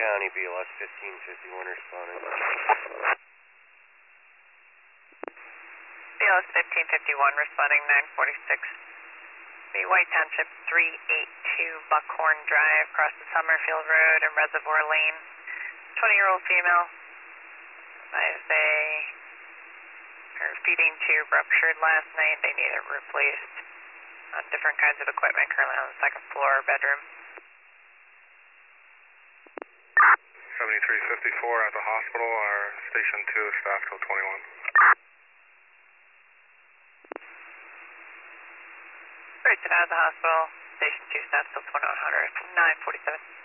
County, BLS 1551 responding. BLS 1551 responding 946. The White Township 382 Buckhorn Drive, across the Summerfield Road and Reservoir Lane. 20-year-old female. Her feeding tube ruptured last night. They need it replaced on different kinds of equipment, currently on the second floor bedroom. 7354 at the hospital. Our station 2 is staff till 21. Right, out of the hospital. Station 2 staff till 2100. 947.